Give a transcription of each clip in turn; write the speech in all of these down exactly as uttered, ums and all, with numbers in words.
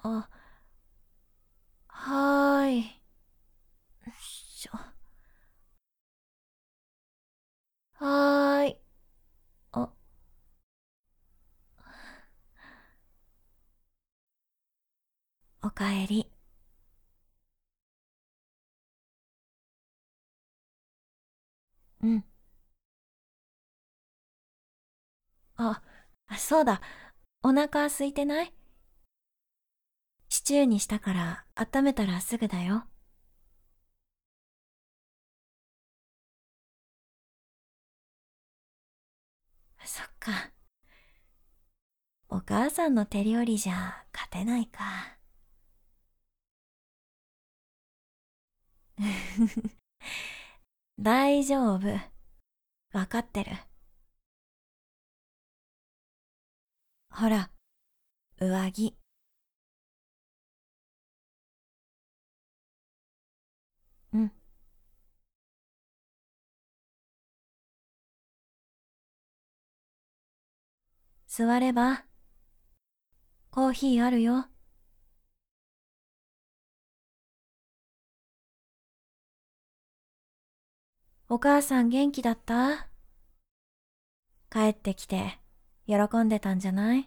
あ、はーい。よいしょ。はーい。あ、おかえり。うん。あ、そうだ。お腹空いてない？シチューにしたから温めたらすぐだよ。そっか。お母さんの手料理じゃ勝てないか。大丈夫。わかってる。ほら、上着。うん。座れば。コーヒーあるよ。お母さん元気だった？帰ってきて喜んでたんじゃない？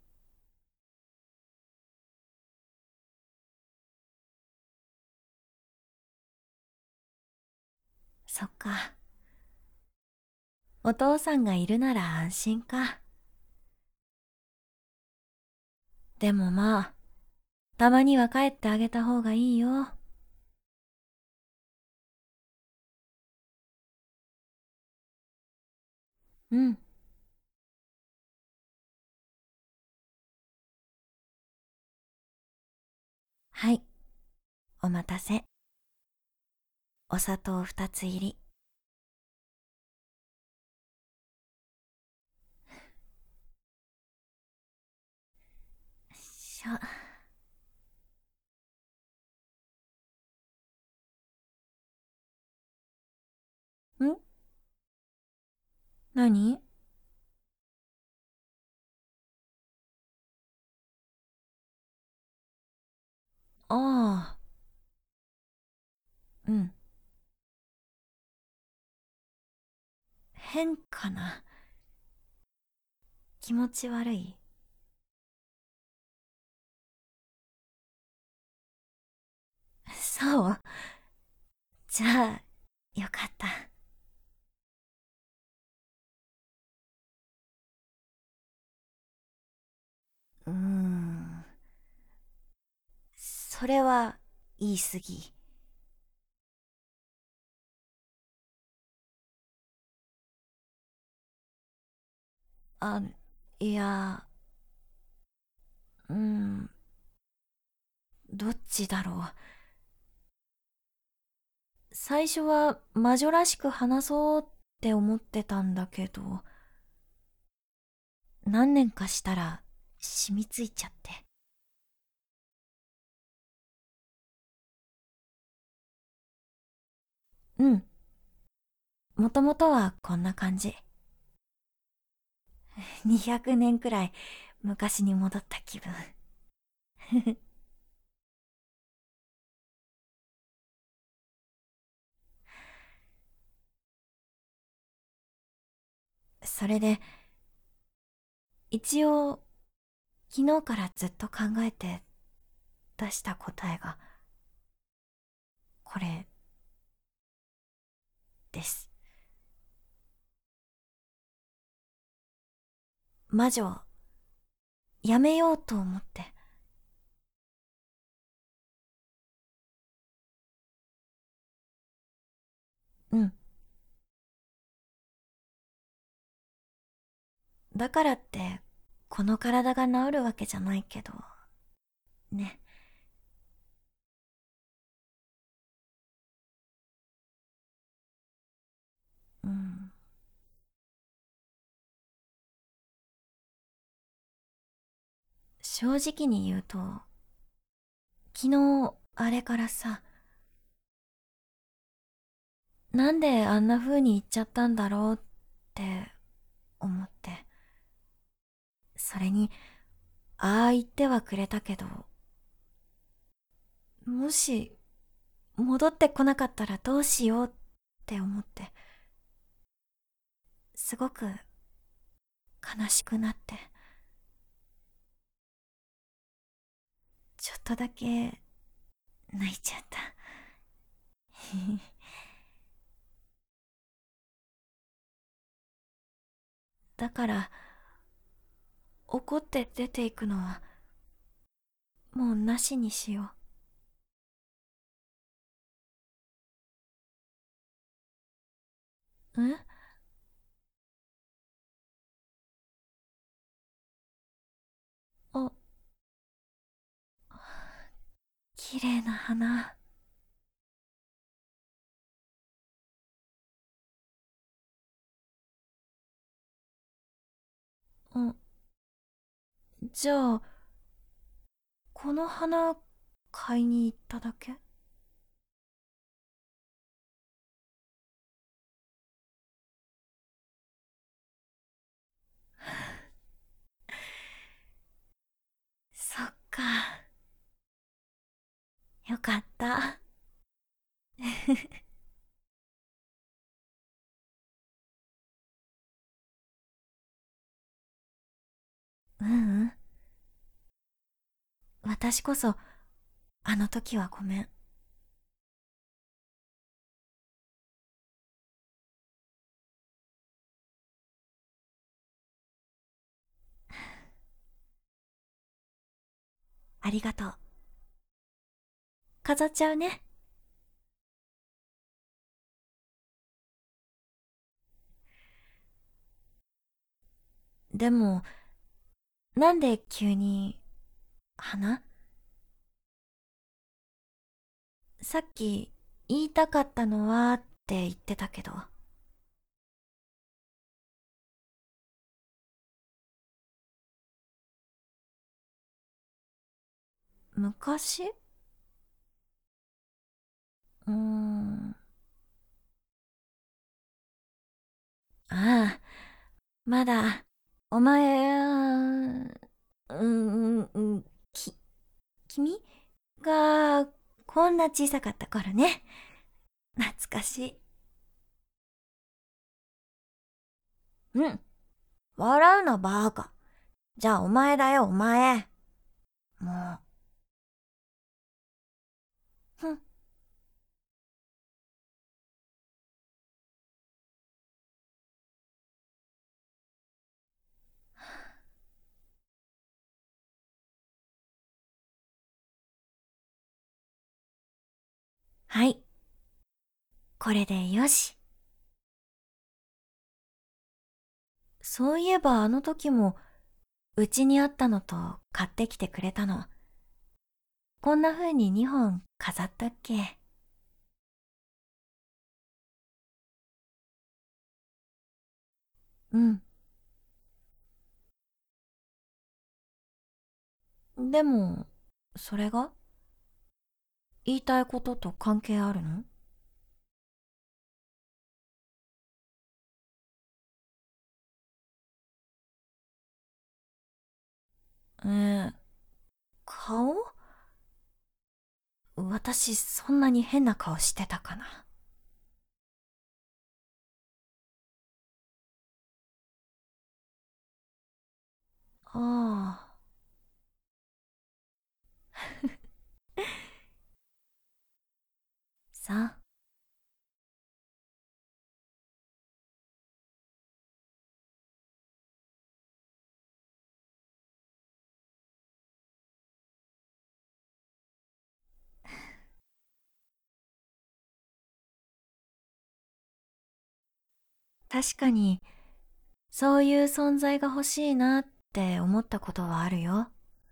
そっか。お父さんがいるなら安心か。でもまあ、たまには帰ってあげた方がいいよ。うん。はい。お待たせ。お砂糖二つ入り。しょ。ん？何？ああ、うん。変かな。気持ち悪い？そう。じゃあ、よかった。うーん。それは言い過ぎ。あ、いや、うん、どっちだろう。最初は魔女らしく話そうって思ってたんだけど、何年かしたら染みついちゃって。うん、もともとはこんな感じ。にひゃくねんくらい昔に戻った気分。それで、一応、昨日からずっと考えて出した答えが、これです。魔女、やめようと思って。うん。だからって、この体が治るわけじゃないけど、ね。うん。正直に言うと、昨日、あれからさ、なんであんな風に言っちゃったんだろうって思って。それに、ああ言ってはくれたけど、 もし戻ってこなかったらどうしようって思って、すごく悲しくなって、ちょっとだけ泣いちゃった。だから怒って出ていくのはもうなしにしよう。ん？あ、綺麗な花。うん、じゃあこの花買いに行っただけ？そっか、よかった。ううん、私こそあの時はごめん。ありがとう。飾っちゃうね。でも、なんで急に花？さっき言いたかったのはって言ってたけど。昔？うーん。ああ、まだ、お前、うーん、うんき、君が、こんな小さかった頃ね。懐かしい。うん。笑うな、バーカ。じゃあお前だよ、お前。もう。ふん。はい。これでよし。そういえばあの時も、うちにあったのと買ってきてくれたの。こんな風ににほん飾ったっけ？うん。でも、それが言いたいことと関係あるの？えー、顔？私そんなに変な顔してたかな？ああ。さ、確かに、そういう存在が欲しいなって思ったことはあるよ。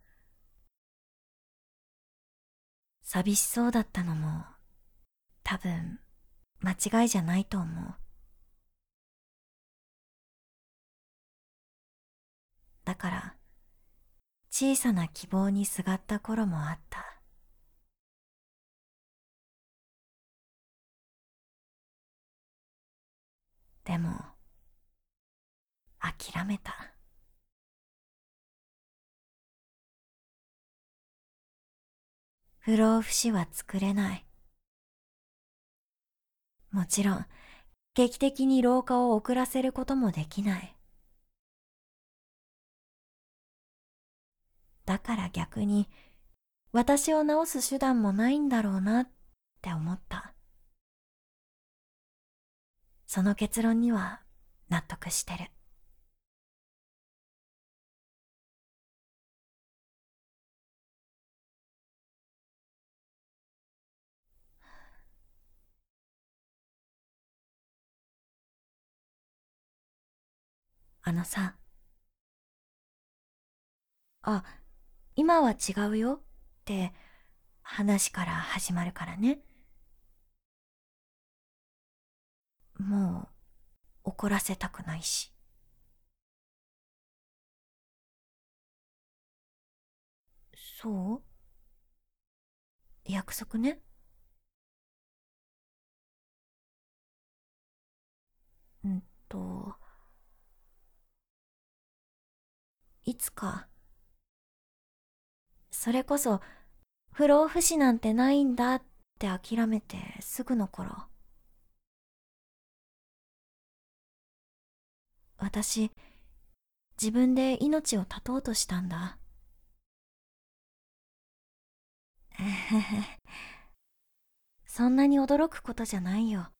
寂しそうだったのも、多分、間違いじゃないと思う。だから、小さな希望にすがった頃もあった。でも、諦めた。 不老不死は作れない。もちろん、劇的に老化を遅らせることもできない。だから逆に、私を治す手段もないんだろうなって思った。その結論には納得してる。あのさ、あ、今は違うよって話から始まるからね。もう怒らせたくないし。そう約束ね。うんと、いつか、それこそ不老不死なんてないんだって諦めてすぐの頃、私、自分で命を絶とうとしたんだ。そんなに驚くことじゃないよ。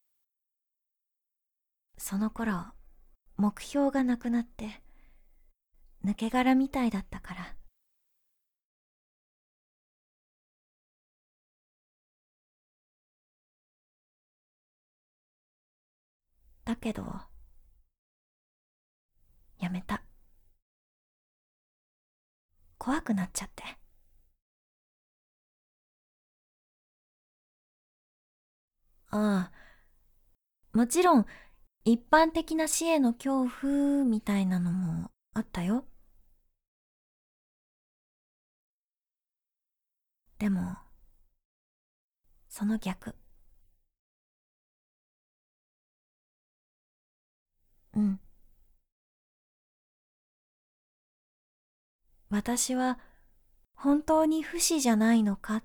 その頃、目標がなくなって、抜け殻みたいだったから。だけど、やめた。怖くなっちゃって。ああ、もちろん、一般的な死への恐怖みたいなのもあったよ。でも、その逆。うん。私は本当に不死じゃないのかって。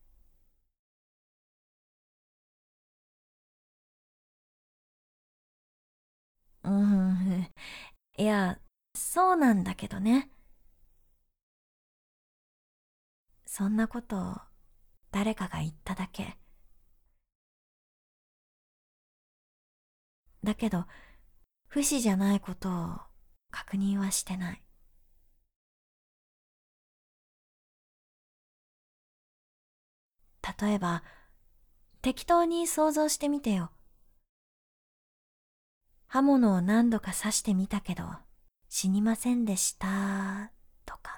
うん。いや、そうなんだけどね。そんなこと誰かが言っただけ。だけど、不死じゃないことを確認はしてない。例えば、適当に想像してみてよ。刃物を何度か刺してみたけど、死にませんでした、とか。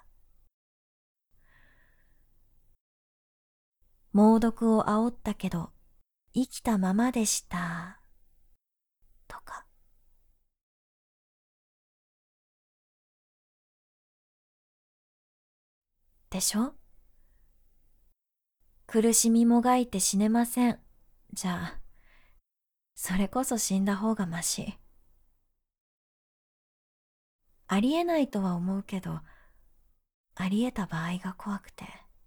猛毒を煽ったけど、生きたままでした、とか。でしょ？苦しみもがいて死ねません。じゃあ、それこそ死んだ方がまし。ありえないとは思うけど、ありえた場合が怖くて、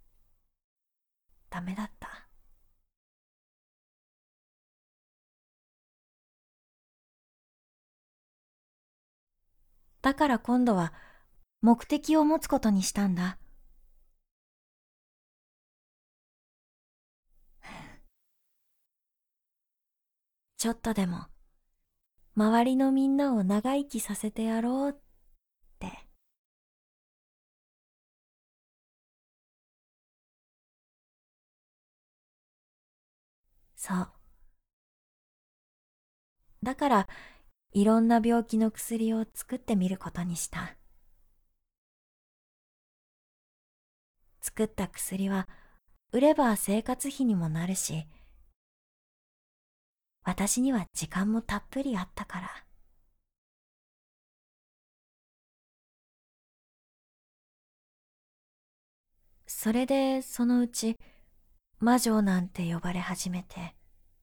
ダメだった。だから今度は目的を持つことにしたんだ。ちょっとでも、周りのみんなを長生きさせてやろうって。そう。だから、いろんな病気の薬を作ってみることにした。作った薬は、売れば生活費にもなるし、私には時間もたっぷりあったから。それでそのうち魔女なんて呼ばれ始めて、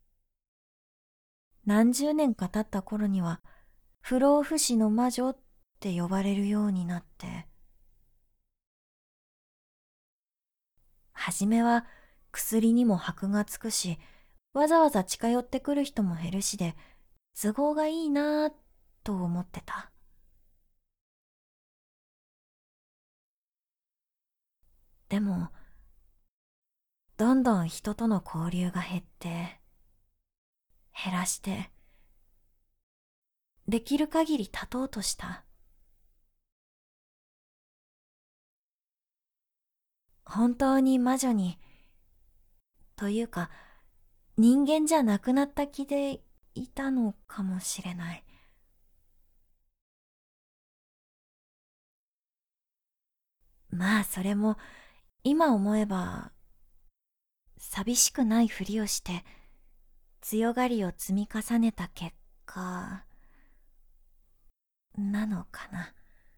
何十年か経った頃には不老不死の魔女って呼ばれるようになって、 はじめは薬にも箔がつくし、わざわざ近寄ってくる人も減るしで、都合がいいなぁと思ってた。でも、どんどん人との交流が減って、減らして、できる限り立とうとした。本当に魔女に、というか、人間じゃなくなった気でいたのかもしれない。まあそれも今思えば寂しくないふりをして強がりを積み重ねた結果なのかな。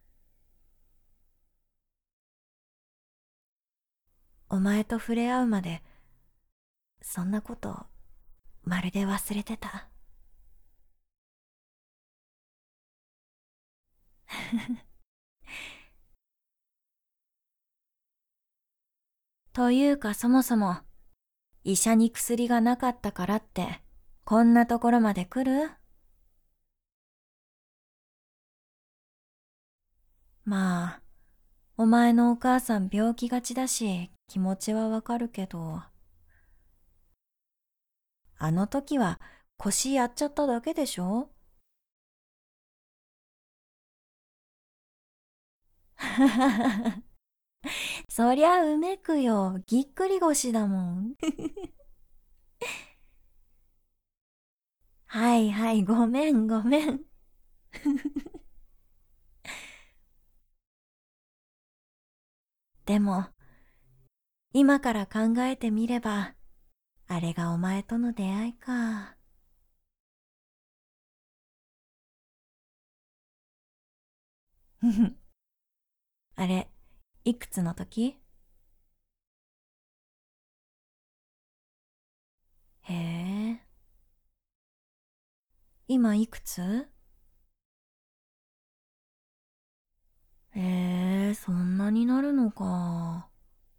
お前と触れ合うまでそんなことまるで忘れてた。というかそもそも医者に薬がなかったからってこんなところまで来る？まあお前のお母さん病気がちだし気持ちはわかるけど、あの時は腰やっちゃっただけでしょ？そりゃうめくよ。ぎっくり腰だもん。はいはい、ごめんごめん。でも、今から考えてみれば、あれがお前との出会いか。あれ、いくつの時？へえ。今いくつ？へえ、そんなになるのか。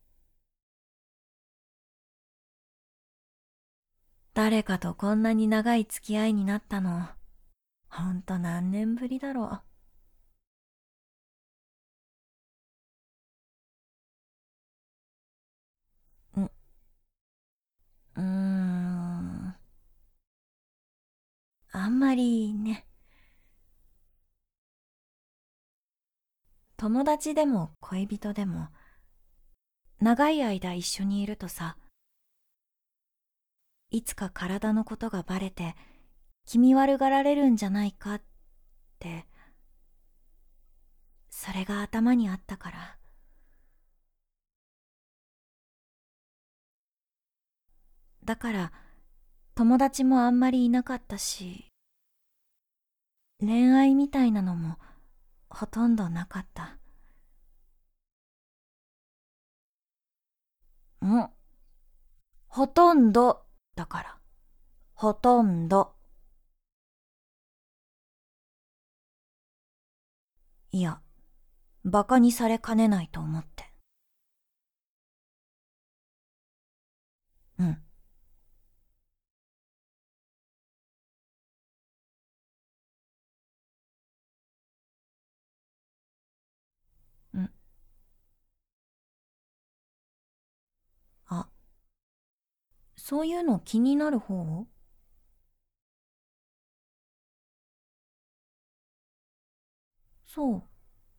誰かとこんなに長い付き合いになったの、ほんと何年ぶりだろう。う、うーん、あんまりね。友達でも恋人でも、長い間一緒にいるとさ、いつか体のことがバレて気味悪がられるんじゃないかって、それが頭にあったから。だから友達もあんまりいなかったし、恋愛みたいなのもほとんどなかった。ん、ほとんどだから。ほとんど。いや、バカにされかねないと思って。うん。うん。あ、そういうの気になる方？そう。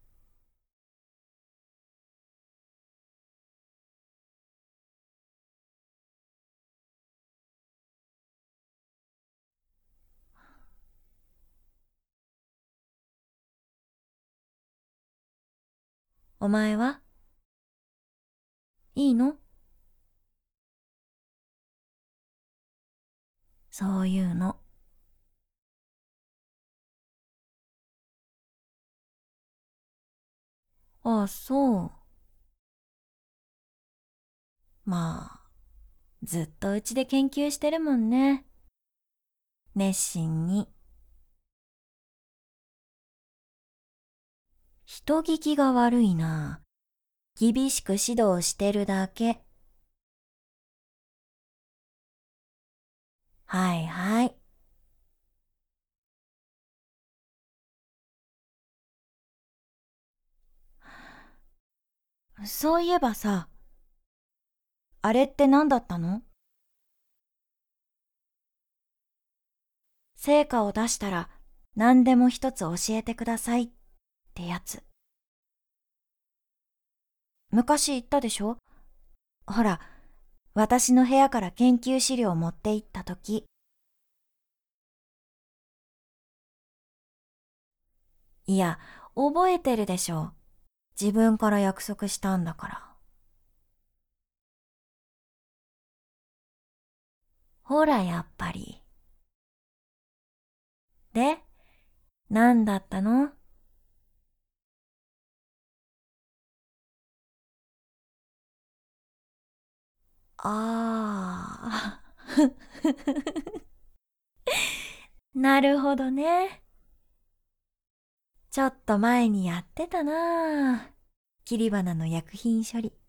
お前はいいの？そういうの。ああ、そう。まあ、ずっとうちで研究してるもんね。熱心に。人聞きが悪いな。厳しく指導してるだけ。 はいはい。そういえばさ、あれって何だったの？成果を出したら何でも一つ教えてくださいってやつ。昔言ったでしょ？ほら、私の部屋から研究資料を持って行ったとき。いや、覚えてるでしょ。自分から約束したんだから。ほら、やっぱり。で、何だったの？ああ、なるほどね。ちょっと前にやってたなあ。切り花の薬品処理。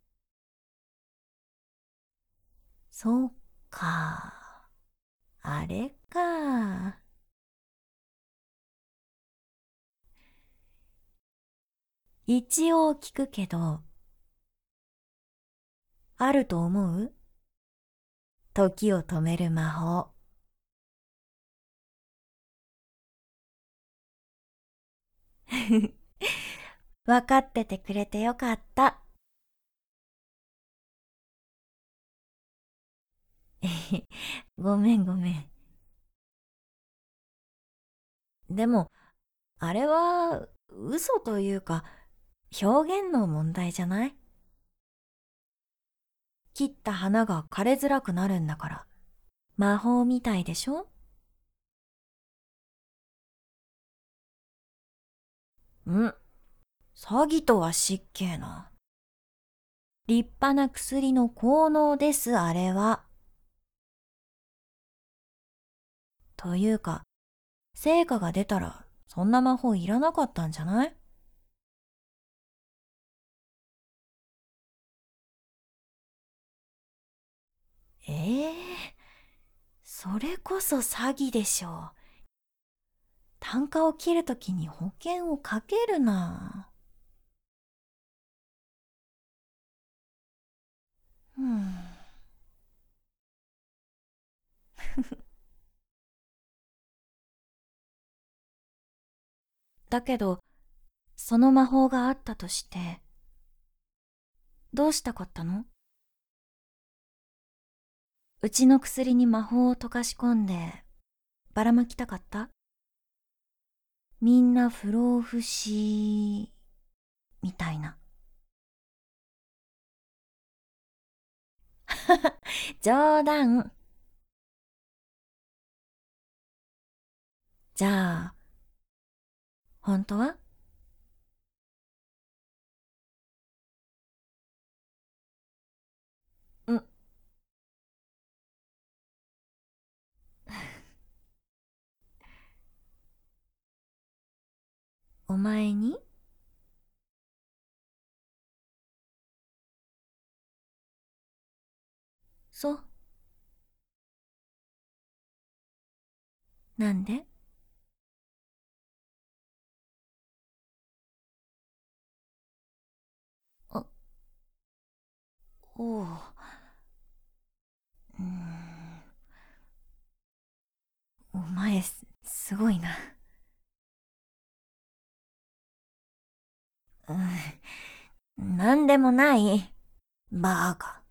そっか。あれか。一応聞くけど、あると思う？時を止める魔法。わかっててくれてよかった。ごめんごめん。でも、あれは嘘というか表現の問題じゃない？切った花が枯れづらくなるんだから。魔法みたいでしょ？ん、詐欺とは失敬な。立派な薬の効能です、あれは。というか、成果が出たらそんな魔法いらなかったんじゃない？ええ、それこそ詐欺でしょう。単価を切るときに保険をかけるな。うん。だけど、その魔法があったとして、どうしたかったの？うちの薬に魔法を溶かし込んで、ばらまきたかった？みんな不老不死、みたいな。冗談。じゃあ、本当は？うん。お前に？そう。なんで？あ、おう。うーん。お前す、すごいな。うん。なんでもない。バーカ。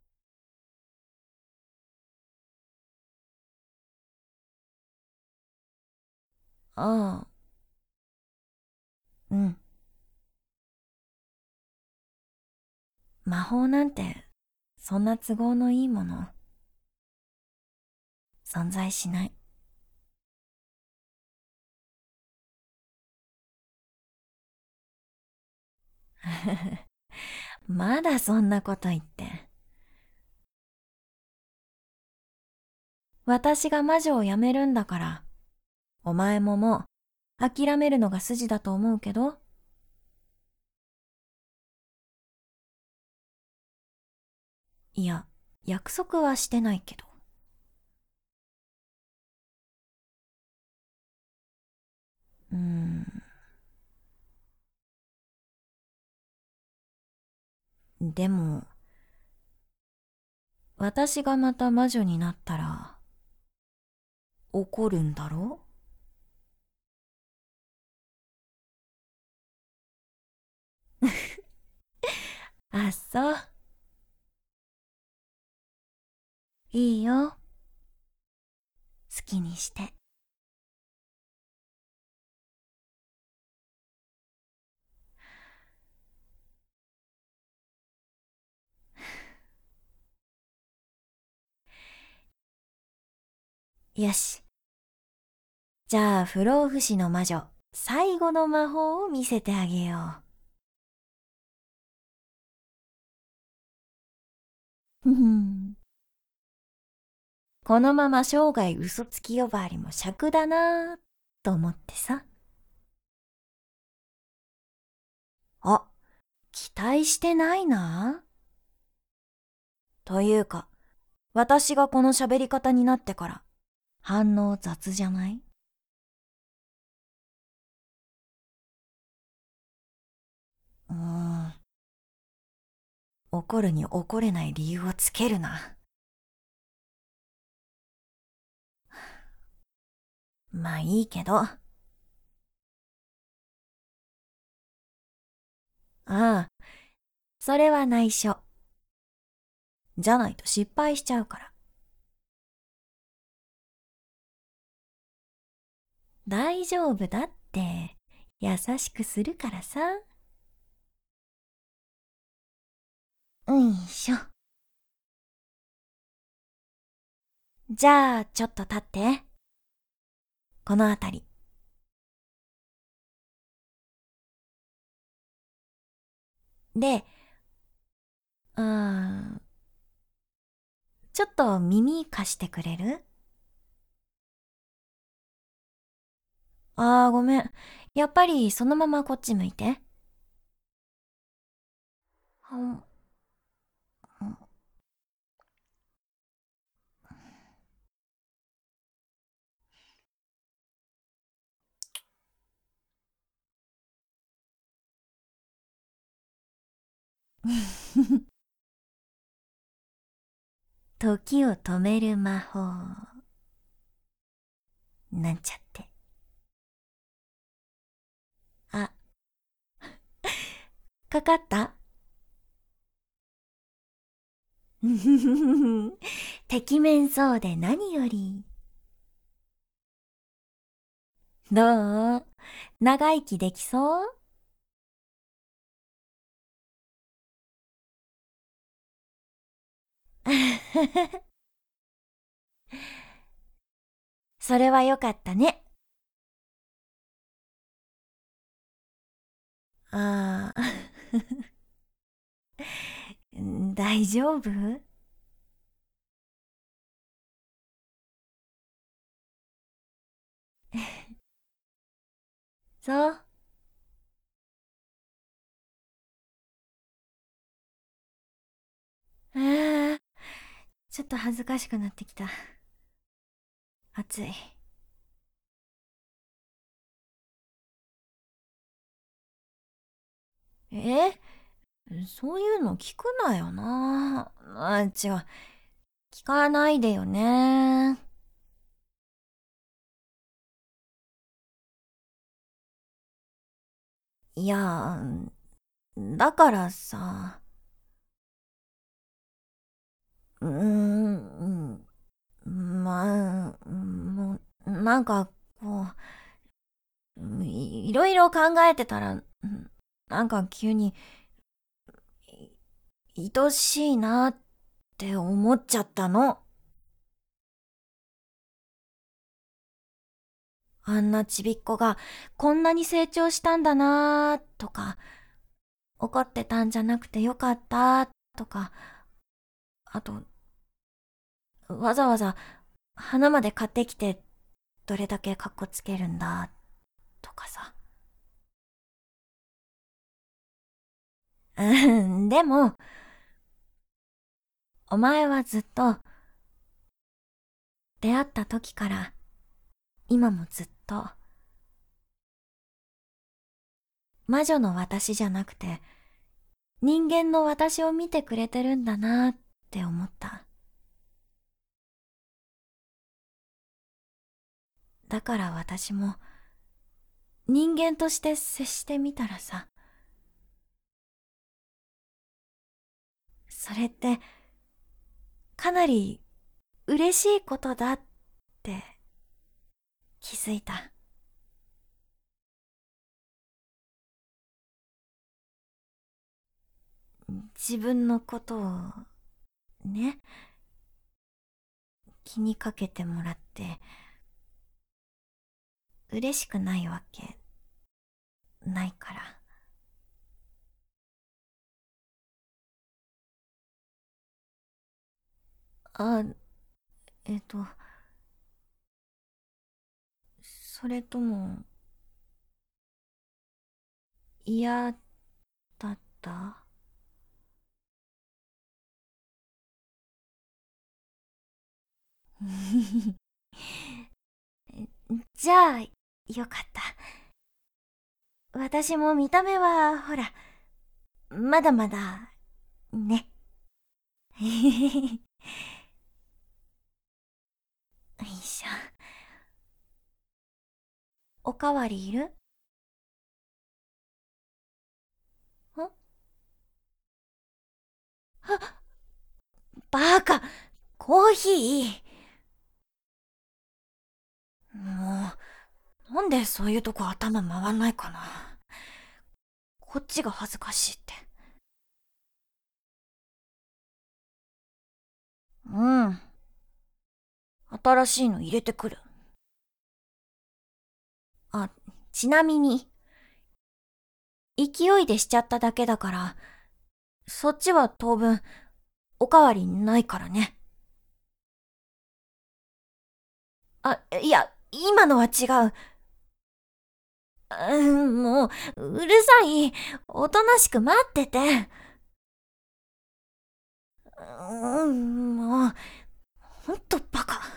ああ、うん。魔法なんて、そんな都合のいいもの、存在しない。まだそんなこと言って。私が魔女を辞めるんだから、お前ももう諦めるのが筋だと思うけど。いや、約束はしてないけど。 うーん。でも、私がまた魔女になったら、怒るんだろ？あ、そう。いいよ。好きにして。よし。じゃあ、不老不死の魔女、最後の魔法を見せてあげよう。ふふん。このまま生涯嘘つき呼ばわりも尺だなぁ、と思ってさ。あ、期待してないな。というか、私がこの喋り方になってから、反応雑じゃない？うーん。怒るに怒れない理由をつけるな。まあいいけど。ああ、それは内緒。じゃないと失敗しちゃうから。大丈夫だって。優しくするからさ。うんしょ。じゃあ、ちょっと立って。このあたり。で、うーん、ちょっと耳貸してくれる？あー、ごめん。やっぱりそのままこっち向いて。うん。時を止める魔法。なんちゃって。あ、かかった？てきめんそうで何より。どう？長生きできそう？それはよかったね。ああ、大丈夫？そう。ああ、ちょっと恥ずかしくなってきた。暑い。え？そういうの聞くなよな。あ、違う。聞かないでよね。いや、だからさ、うーん、まあ、もう、なんか、こう、いいろいろ考えてたら、なんか急に、い愛しいなって思っちゃったの。あんなちびっこがこんなに成長したんだなとか、怒ってたんじゃなくてよかったとか、あと、わざわざ花まで買ってきてどれだけカッコつけるんだとかさ。うん、でも、お前はずっと出会った時から今もずっと魔女の私じゃなくて、人間の私を見てくれてるんだなって思った。だから私も、人間として接してみたらさ、それって、かなり嬉しいことだって気づいた。自分のことをね、気にかけてもらって嬉しくないわけないから。あ、えっと、それとも嫌だった？じゃあ、よかった。私も見た目は、ほら、まだまだ、ね。よいしょ。おかわりいる？ん？あ、バカ！コーヒー！もう、なんでそういうとこ頭回んないかな。こっちが恥ずかしいって。うん。新しいの入れてくる。あ、ちなみに、勢いでしちゃっただけだから、そっちは当分、おかわりないからね。あ、いや、今のは違う。うん、もう、うるさい。おとなしく待ってて。うん、もう、ほんとバカ。